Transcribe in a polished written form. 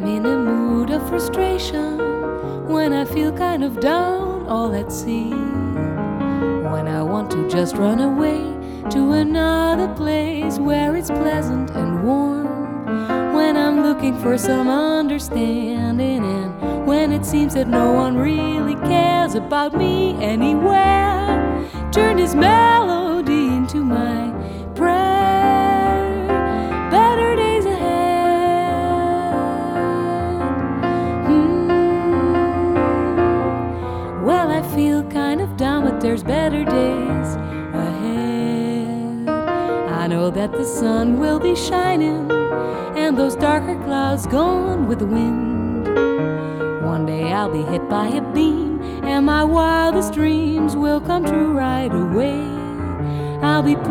in a mood of frustration when I feel kind of down all at sea, when I want to just run away to another place where it's pleasant and warm, when I'm looking for some understanding, and when it seems that no one really cares about me anywhere. Turn this melody into my prayer. Better days ahead. Well, I feel kind of down, but there's better days ahead. I know that the sun will be shining and those darker clouds gone with the wind. One day I'll be hit by a beam and my wildest dreams will come true right away. I'll be